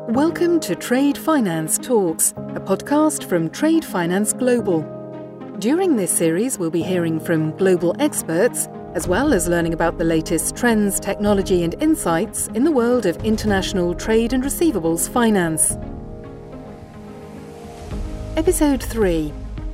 Welcome to Trade Finance Talks, a podcast from Trade Finance Global. During this series, we'll be hearing from global experts, as well as learning about the latest trends, technology and insights in the world of international trade and receivables finance. Episode 3.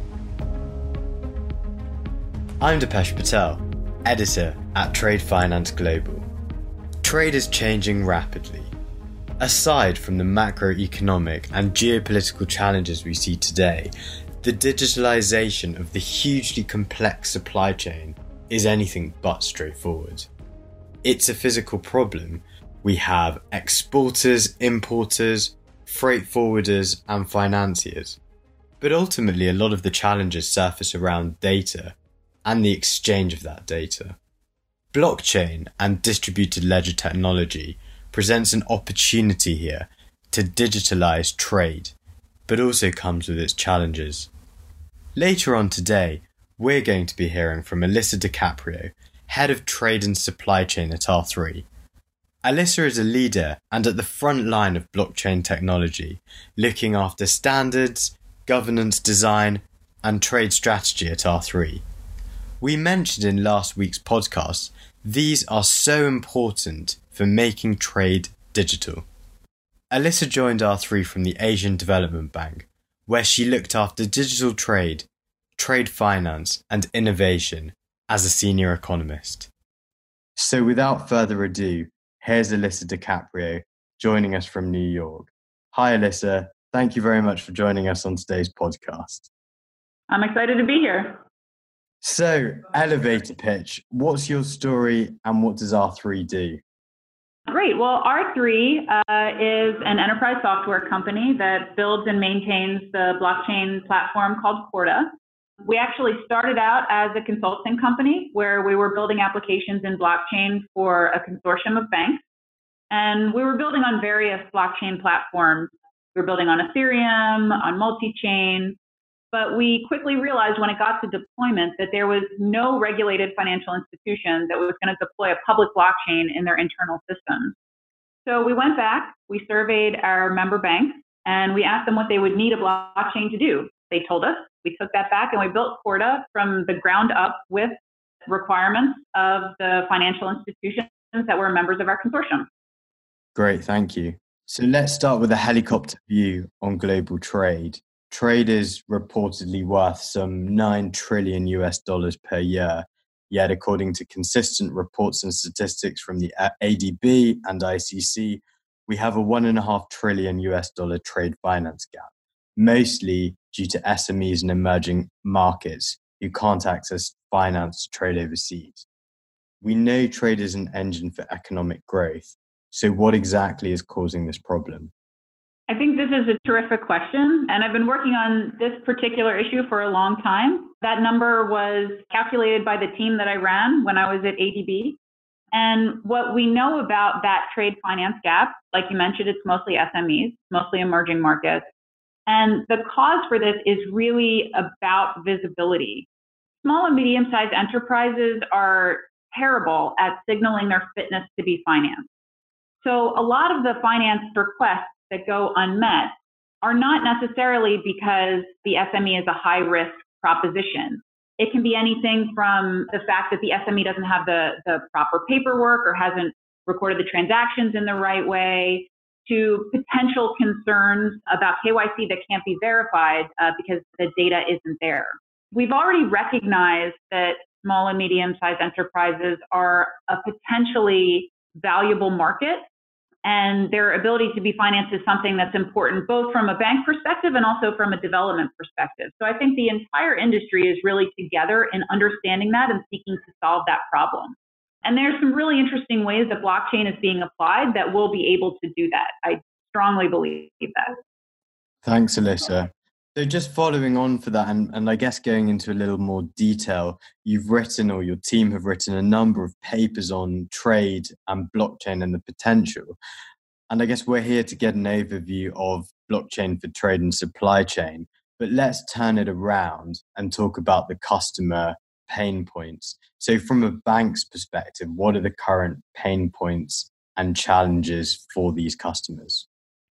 I'm Dipesh Patel, editor at Trade Finance Global. Trade is changing rapidly. Aside from the macroeconomic and geopolitical challenges we see today, the digitalization of the hugely complex supply chain is anything but straightforward. It's a physical problem. We have exporters, importers, freight forwarders, and financiers. But ultimately, a lot of the challenges surface around data and the exchange of that data. Blockchain and distributed ledger technology presents an opportunity here to digitalize trade, but also comes with its challenges. Later on today, we're going to be hearing from Alyssa DiCaprio, Head of Trade and Supply Chain at R3. Alyssa is a leader and at the front line of blockchain technology, looking after standards, governance design, and trade strategy at R3. We mentioned in last week's podcast, these are so important for making trade digital. Alyssa joined R3 from the Asian Development Bank, where she looked after digital trade, trade finance, and innovation as a senior economist. So without further ado, here's Alyssa DiCaprio joining us from New York. Hi, Alyssa. Thank you very much for joining us on today's podcast. I'm excited to be here. So, elevator pitch. What's your story and what does R3 do? Great. Well, R3 is an enterprise software company that builds and maintains the blockchain platform called Corda. We actually started out as a consulting company where we were building applications in blockchain for a consortium of banks. And we were building on various blockchain platforms. We were building on Ethereum, on multi-chain. But we quickly realized when it got to deployment that there was no regulated financial institution that was going to deploy a public blockchain in their internal systems. So we went back, we surveyed our member banks, and we asked them what they would need a blockchain to do. They told us. We took that back and we built Corda from the ground up with requirements of the financial institutions that were members of our consortium. Great, thank you. So let's start with a helicopter view on global trade. Trade is reportedly worth some $9 trillion per year, yet according to consistent reports and statistics from the ADB and ICC, we have a $1.5 trillion trade finance gap, mostly due to SMEs and emerging markets who can't access finance to trade overseas. We know trade is an engine for economic growth, so what exactly is causing this problem? I think this is a terrific question, and I've been working on this particular issue for a long time. That number was calculated by the team that I ran when I was at ADB. And what we know about that trade finance gap, like you mentioned, it's mostly SMEs, mostly emerging markets. And the cause for this is really about visibility. Small and medium-sized enterprises are terrible at signaling their fitness to be financed. So a lot of the finance requests that go unmet are not necessarily because the SME is a high-risk proposition. It can be anything from the fact that the SME doesn't have the proper paperwork or hasn't recorded the transactions in the right way, to potential concerns about KYC that can't be verified because the data isn't there. We've already recognized that small and medium-sized enterprises are a potentially valuable market, and their ability to be financed is something that's important both from a bank perspective and also from a development perspective. So I think the entire industry is really together in understanding that and seeking to solve that problem. And there's some really interesting ways that blockchain is being applied that will be able to do that. I strongly believe that. Thanks, Alyssa. So just following on for that, and I guess going into a little more detail, you've written, or your team have written, a number of papers on trade and blockchain and the potential. And I guess we're here to get an overview of blockchain for trade and supply chain. But let's turn it around and talk about the customer pain points. So from a bank's perspective, what are the current pain points and challenges for these customers?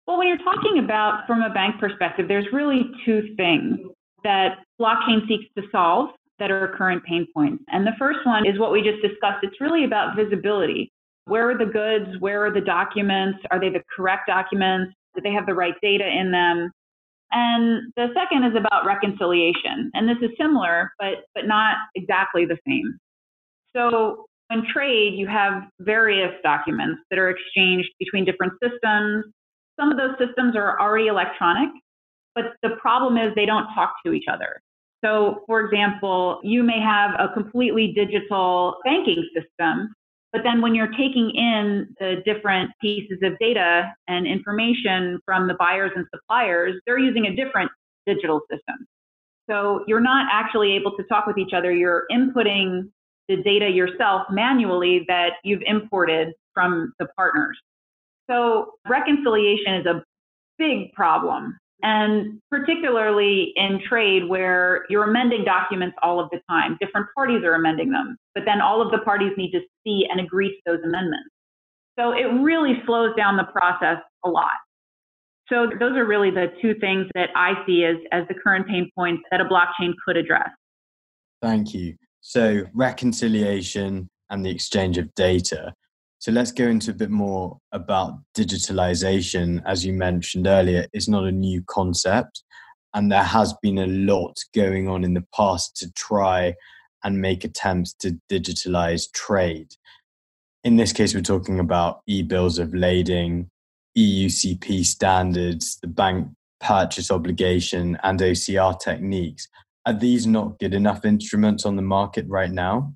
Well, when you're talking about from a bank perspective, there's really two things that blockchain seeks to solve that are current pain points. And the first one is what we just discussed. It's really about visibility. Where are the goods? Where are the documents? Are they the correct documents? Do they have the right data in them? And the second is about reconciliation. And this is similar, but not exactly the same. So in trade, you have various documents that are exchanged between different systems. Some of those systems are already electronic, but the problem is they don't talk to each other. So, for example, you may have a completely digital banking system, but then when you're taking in the different pieces of data and information from the buyers and suppliers, they're using a different digital system. So you're not actually able to talk with each other. You're inputting the data yourself manually that you've imported from the partners. So reconciliation is a big problem. And particularly in trade where you're amending documents all of the time, different parties are amending them, but then all of the parties need to see and agree to those amendments. So it really slows down the process a lot. So those are really the two things that I see as the current pain points that a blockchain could address. Thank you. So reconciliation and the exchange of data. So let's go into a bit more about digitalization. As you mentioned earlier, it's not a new concept, and there has been a lot going on in the past to try and make attempts to digitalize trade. In this case, we're talking about e-bills of lading, EUCP standards, the bank purchase obligation, and OCR techniques. Are these not good enough instruments on the market right now?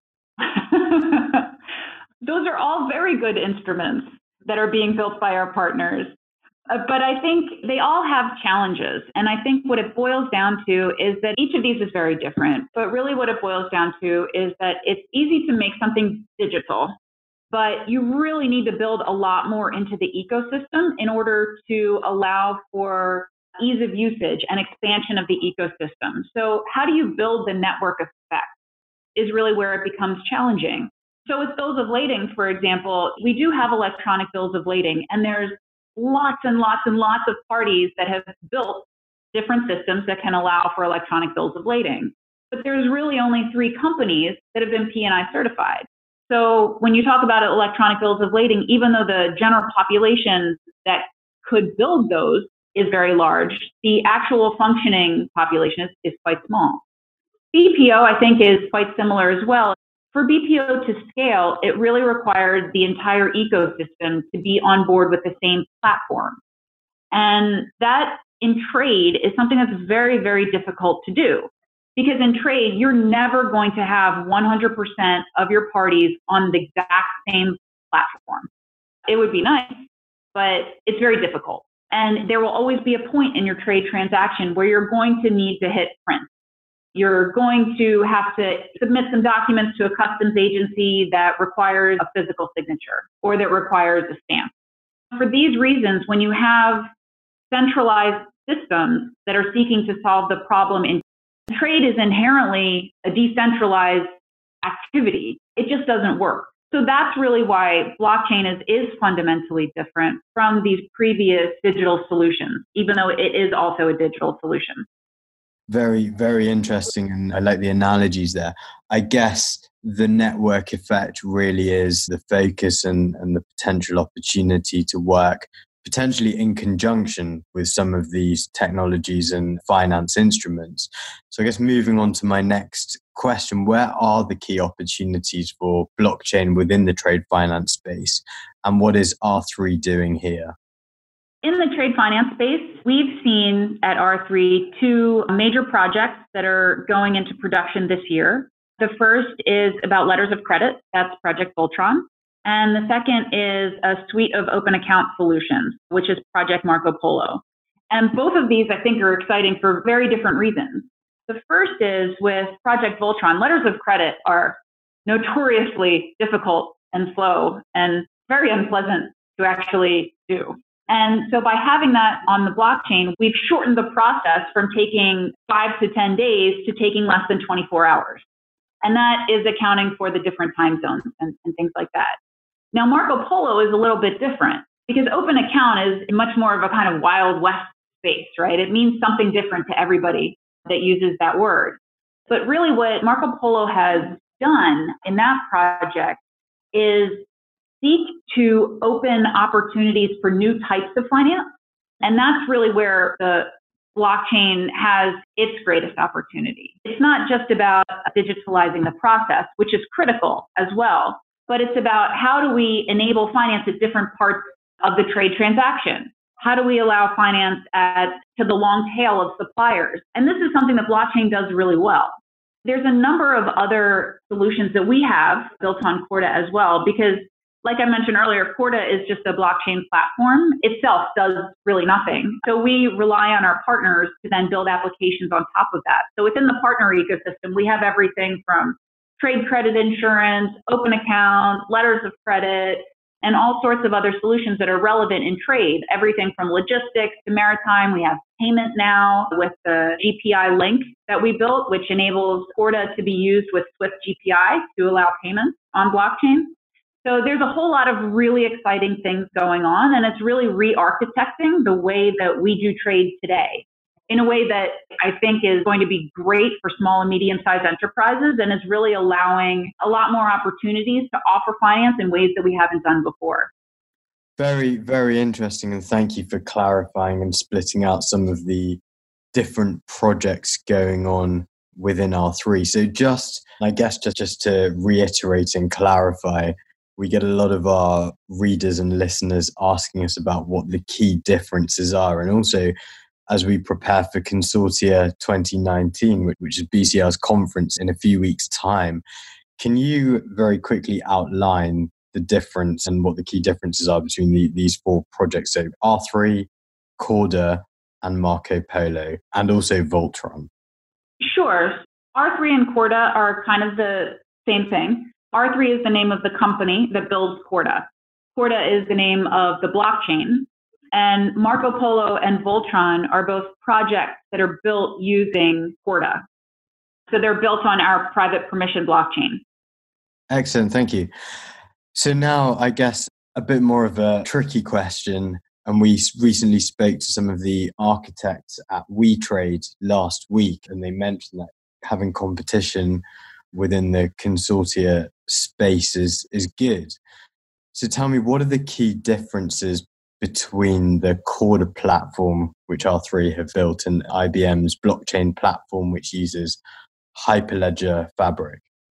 Those are all very good instruments that are being built by our partners. But I think they all have challenges. And I think what it boils down to is that each of these is very different. But really what it boils down to is that it's easy to make something digital, but you really need to build a lot more into the ecosystem in order to allow for ease of usage and expansion of the ecosystem. So how do you build the network effect is really where it becomes challenging. So with bills of lading, for example, we do have electronic bills of lading, and there's lots and lots and lots of parties that have built different systems that can allow for electronic bills of lading. But there's really only 3 companies that have been P&I certified. So when you talk about electronic bills of lading, even though the general population that could build those is very large, the actual functioning population is quite small. BPO, I think, is quite similar as well. For BPO to scale, it really required the entire ecosystem to be on board with the same platform. And that in trade is something that's very, very difficult to do. Because in trade, you're never going to have 100% of your parties on the exact same platform. It would be nice, but it's very difficult. And there will always be a point in your trade transaction where you're going to need to hit print. You're going to have to submit some documents to a customs agency that requires a physical signature or that requires a stamp. For these reasons, when you have centralized systems that are seeking to solve the problem in trade is inherently a decentralized activity. It just doesn't work. So that's really why blockchain is fundamentally different from these previous digital solutions, even though it is also a digital solution. Very, very interesting. And I like the analogies there. I guess the network effect really is the focus and the potential opportunity to work potentially in conjunction with some of these technologies and finance instruments. So I guess moving on to my next question, where are the key opportunities for blockchain within the trade finance space? And what is R3 doing here? In the trade finance space, we've seen at R3 2 major projects that are going into production this year. The first is about letters of credit. That's Project Voltron. And the second is a suite of open account solutions, which is Project Marco Polo. And both of these, I think, are exciting for very different reasons. The first is with Project Voltron, letters of credit are notoriously difficult and slow and very unpleasant to actually do. And so by having that on the blockchain, we've shortened the process from taking 5 to 10 days to taking less than 24 hours. And that is accounting for the different time zones and things like that. Now, Marco Polo is a little bit different Because open account is much more of a kind of Wild West space, right? It means something different to everybody that uses that word. But really what Marco Polo has done in that project is seek to open opportunities for new types of finance. And that's really where the blockchain has its greatest opportunity. It's not just about digitalizing the process, which is critical as well, but it's about how do we enable finance at different parts of the trade transaction? How do we allow finance to the long tail of suppliers? And this is something that blockchain does really well. There's a number of other solutions that we have built on Corda as well, because like I mentioned earlier, Corda is just a blockchain platform. Itself does really nothing. So we rely on our partners to then build applications on top of that. So within the partner ecosystem, we have everything from trade credit insurance, open accounts, letters of credit, and all sorts of other solutions that are relevant in trade. Everything from logistics to maritime. We have payment now with the GPI link that we built, which enables Corda to be used with Swift GPI to allow payments on blockchain. So there's a whole lot of really exciting things going on, and it's really re-architecting the way that we do trade today in a way that I think is going to be great for small and medium-sized enterprises and is really allowing a lot more opportunities to offer finance in ways that we haven't done before. Very, very interesting, and thank you for clarifying and splitting out some of the different projects going on within R3. So just to reiterate and clarify, we get a lot of our readers and listeners asking us about what the key differences are. And also, as we prepare for Consortia 2019, which is BCR's conference in a few weeks' time, can you very quickly outline the difference and what the key differences are between these four projects? So R3, Corda, and Marco Polo, and also Voltron. Sure. R3 and Corda are kind of the same thing. R3 is the name of the company that builds Corda. Corda is the name of the blockchain. And Marco Polo and Voltron are both projects that are built using Corda. So they're built on our private permission blockchain. Excellent, thank you. So now I guess a bit more of a tricky question. And we recently spoke to some of the architects at WeTrade last week, and they mentioned that having competition within the consortia space is good. So tell me, what are the key differences between the Corda platform, which R3 have built, and IBM's blockchain platform, which uses Hyperledger Fabric?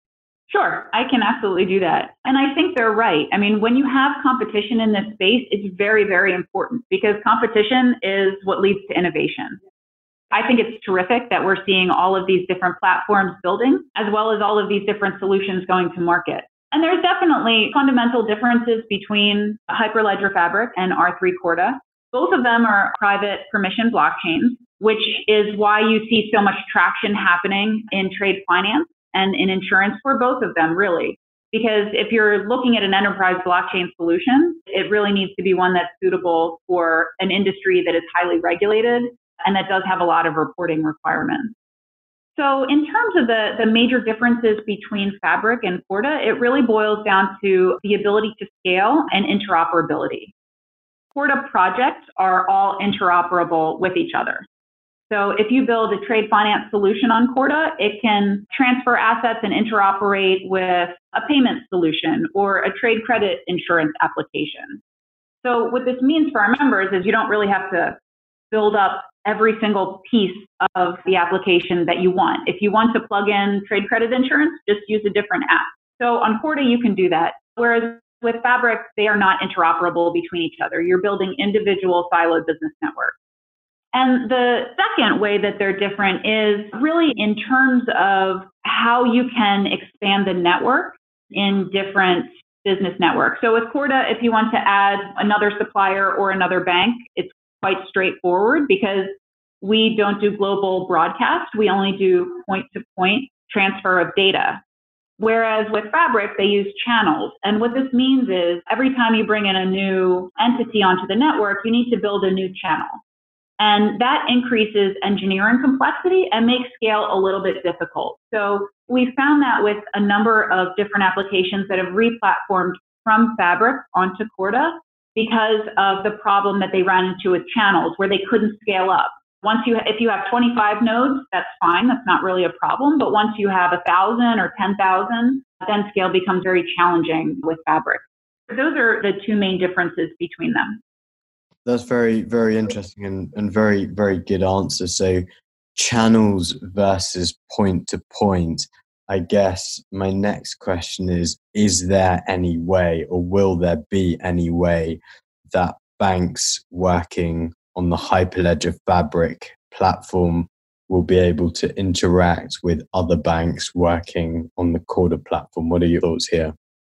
Sure, I can absolutely do that. And I think they're right. I mean, when you have competition in this space, it's very, very important because competition is what leads to innovation. I think it's terrific that we're seeing all of these different platforms building, as well as all of these different solutions going to market. And there's definitely fundamental differences between Hyperledger Fabric and R3 Corda. Both of them are private permission blockchains, which is why you see so much traction happening in trade finance and in insurance for both of them, really. Because if you're looking at an enterprise blockchain solution, it really needs to be one that's suitable for an industry that is highly regulated and that does have a lot of reporting requirements. So in terms of the major differences between Fabric and Corda, it really boils down to the ability to scale and interoperability. Corda projects are all interoperable with each other. So if you build a trade finance solution on Corda, it can transfer assets and interoperate with a payment solution or a trade credit insurance application. So what this means for our members is you don't really have to build up every single piece of the application that you want. If you want to plug in trade credit insurance, just use a different app. So on Corda, you can do that. Whereas with Fabric, they are not interoperable between each other. You're building individual siloed business networks. And the second way that they're different is really in terms of how you can expand the network in different business networks. So with Corda, if you want to add another supplier or another bank, it's quite straightforward because we don't do global broadcast. We only do point-to-point transfer of data. Whereas with Fabric, they use channels. And what this means is every time you bring in a new entity onto the network, you need to build a new channel. And that increases engineering complexity and makes scale a little bit difficult. So we found that with a number of different applications that have re-platformed from Fabric onto Corda, because of the problem that they ran into with channels where they couldn't scale up. If you have 25 nodes, that's fine. That's not really a problem. But once you have 1,000 or 10,000, then scale becomes very challenging with Fabric. Those are the two main differences between them. That's very, very interesting and very, very good answer. So channels versus point to point. I guess my next question is there any way, or will there be any way, that banks working on the Hyperledger Fabric platform will be able to interact with other banks working on the Corda platform? What are your thoughts here?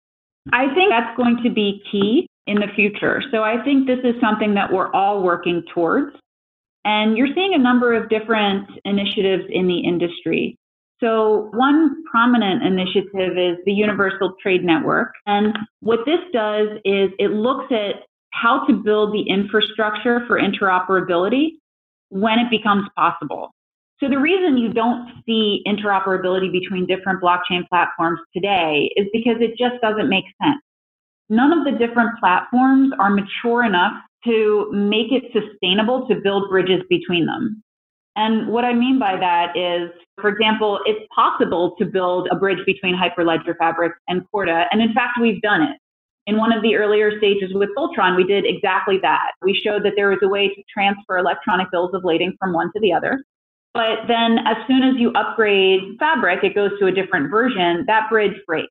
I think that's going to be key in the future. So I think this is something that we're all working towards. And you're seeing a number of different initiatives in the industry. So one prominent initiative is the Universal Trade Network. And what this does is it looks at how to build the infrastructure for interoperability when it becomes possible. So the reason you don't see interoperability between different blockchain platforms today is because it just doesn't make sense. None of the different platforms are mature enough to make it sustainable to build bridges between them. And what I mean by that is, for example, it's possible to build a bridge between Hyperledger Fabric and Corda. And in fact, we've done it. In one of the earlier stages with Voltron, we did exactly that. We showed that there was a way to transfer electronic bills of lading from one to the other. But then as soon as you upgrade Fabric, it goes to a different version, that bridge breaks.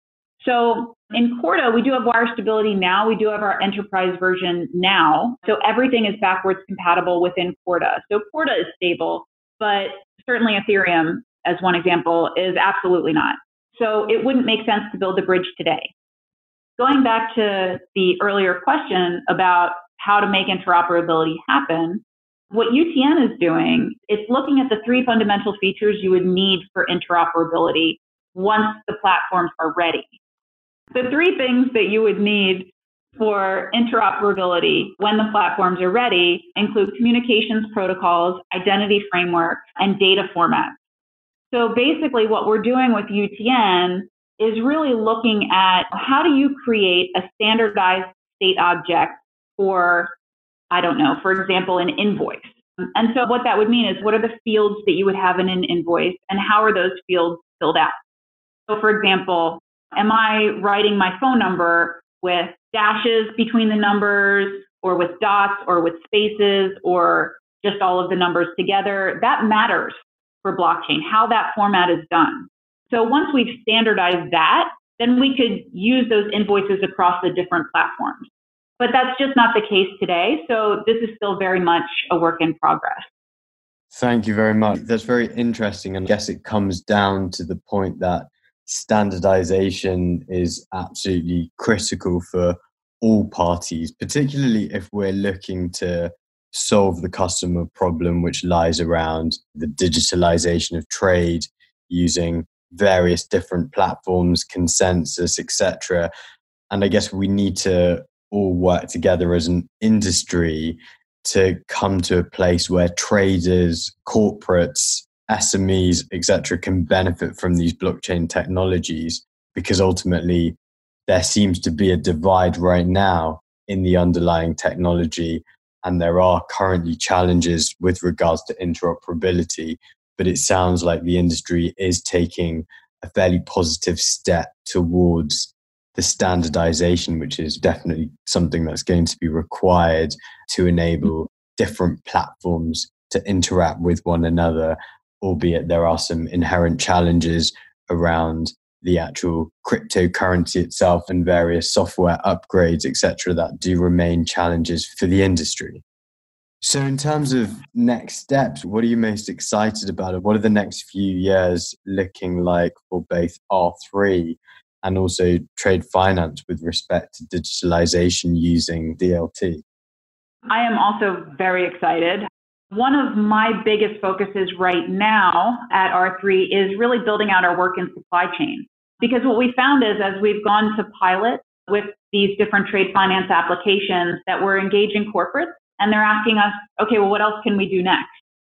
So in Corda, we do have wire stability now. We do have our enterprise version now. So everything is backwards compatible within Corda. So Corda is stable, but certainly Ethereum, as one example, is absolutely not. So it wouldn't make sense to build the bridge today. Going back to the earlier question about how to make interoperability happen, what UTN is doing is looking at the three fundamental features you would need for interoperability once the platforms are ready. The three things that you would need for interoperability when the platforms are ready include communications protocols, identity framework, and data formats. So basically what we're doing with UTN is really looking at how do you create a standardized state object for, for example, an invoice. And so what that would mean is what are the fields that you would have in an invoice and how are those fields filled out? So for example, am I writing my phone number with dashes between the numbers or with dots or with spaces or just all of the numbers together? That matters for blockchain, how that format is done. So once we've standardized that, then we could use those invoices across the different platforms. But that's just not the case today. So this is still very much a work in progress. Thank you very much. That's very interesting. And I guess it comes down to the point that standardization is absolutely critical for all parties, particularly if we're looking to solve the customer problem, which lies around the digitalization of trade using various different platforms, consensus, etc. And I guess we need to all work together as an industry to come to a place where traders, corporates, SMEs, etc., can benefit from these blockchain technologies, because ultimately there seems to be a divide right now in the underlying technology, and there are currently challenges with regards to interoperability. But it sounds like the industry is taking a fairly positive step towards the standardization, which is definitely something that's going to be required to enable different platforms to interact with one another, albeit there are some inherent challenges around the actual cryptocurrency itself and various software upgrades, etc., that do remain challenges for the industry. So in terms of next steps, what are you most excited about? What are the next few years looking like for both R3 and also trade finance with respect to digitalization using DLT? I am also very excited. One of my biggest focuses right now at R3 is really building out our work in supply chain. Because what we found is as we've gone to pilot with these different trade finance applications that we're engaging corporates, and they're asking us, okay, well, what else can we do next?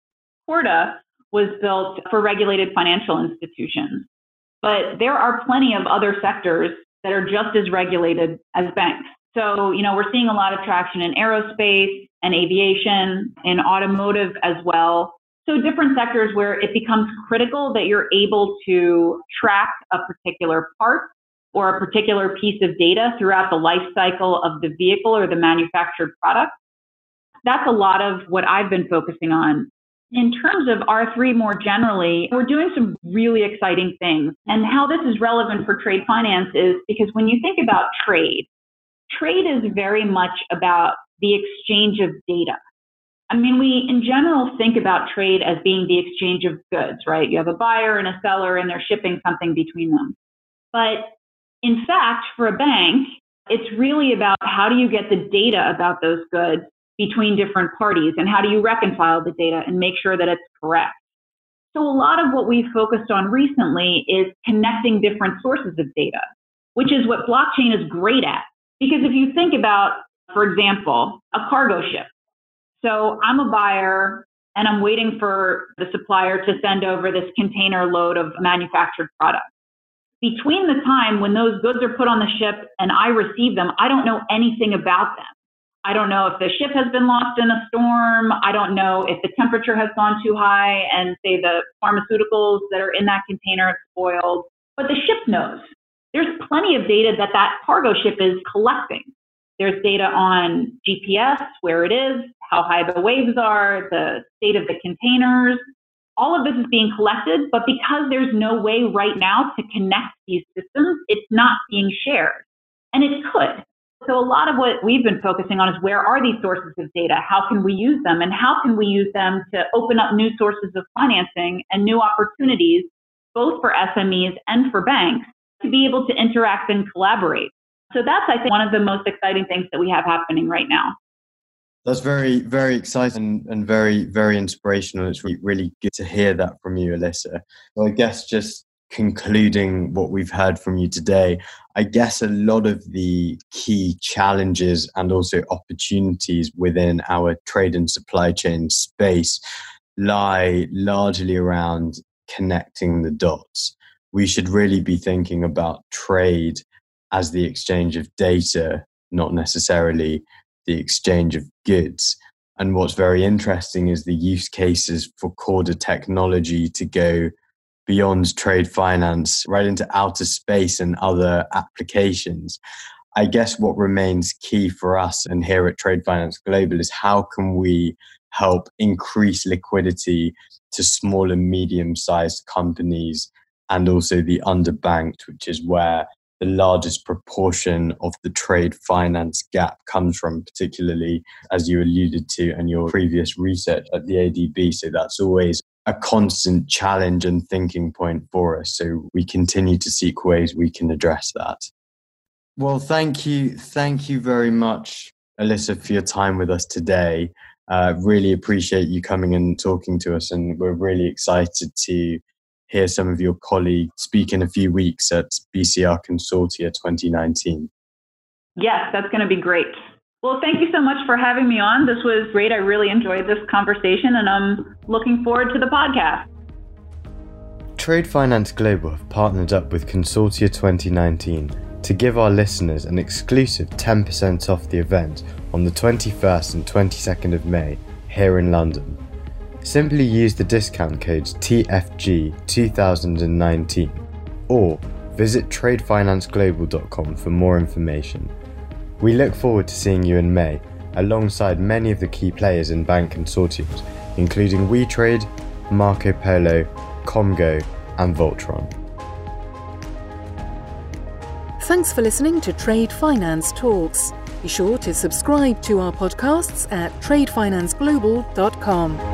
Corda was built for regulated financial institutions, but there are plenty of other sectors that are just as regulated as banks. So, we're seeing a lot of traction in aerospace and aviation, in automotive as well. So different sectors where it becomes critical that you're able to track a particular part or a particular piece of data throughout the life cycle of the vehicle or the manufactured product. That's a lot of what I've been focusing on. In terms of R3 more generally, we're doing some really exciting things. And how this is relevant for trade finance is because when you think about trade is very much about the exchange of data. I mean, we in general think about trade as being the exchange of goods, right? You have a buyer and a seller and they're shipping something between them. But in fact, for a bank, it's really about how do you get the data about those goods between different parties and how do you reconcile the data and make sure that it's correct. So a lot of what we've focused on recently is connecting different sources of data, which is what blockchain is great at. Because if you think about, for example, a cargo ship. So I'm a buyer and I'm waiting for the supplier to send over this container load of manufactured product. Between the time when those goods are put on the ship and I receive them, I don't know anything about them. I don't know if the ship has been lost in a storm. I don't know if the temperature has gone too high and say the pharmaceuticals that are in that container are spoiled. But the ship knows. There's plenty of data that cargo ship is collecting. There's data on GPS, where it is, how high the waves are, the state of the containers. All of this is being collected, but because there's no way right now to connect these systems, it's not being shared. And it could. So a lot of what we've been focusing on is where are these sources of data? How can we use them? And how can we use them to open up new sources of financing and new opportunities, both for SMEs and for banks, to be able to interact and collaborate. So that's, I think, one of the most exciting things that we have happening right now. That's very, very exciting and very, very inspirational. It's really good to hear that from you, Alyssa. So I guess just concluding what we've heard from you today, I guess a lot of the key challenges and also opportunities within our trade and supply chain space lie largely around connecting the dots. We should really be thinking about trade as the exchange of data, not necessarily the exchange of goods. And what's very interesting is the use cases for Corda technology to go beyond trade finance, right into outer space and other applications. I guess what remains key for us and here at Trade Finance Global is how can we help increase liquidity to small and medium-sized companies and also the underbanked, which is where the largest proportion of the trade finance gap comes from, particularly as you alluded to in your previous research at the ADB. So that's always a constant challenge and thinking point for us. So we continue to seek ways we can address that. Well, thank you. Thank you very much, Alyssa, for your time with us today. Really appreciate you coming and talking to us. And we're really excited to hear some of your colleagues speak in a few weeks at BCR Consortia 2019. Yes, that's going to be great. Well, thank you so much for having me on. This was great. I really enjoyed this conversation and I'm looking forward to the podcast. Trade Finance Global have partnered up with Consortia 2019 to give our listeners an exclusive 10% off the event on the 21st and 22nd of May here in London. Simply use the discount code TFG2019 or visit tradefinanceglobalcom for more information. We look forward to seeing you in May alongside many of the key players in bank consortiums, including WeTrade, Marco Polo, Comgo and Voltron. Thanks for listening to Trade Finance Talks. Be sure to subscribe to our podcasts at tradefinanceglobalcom.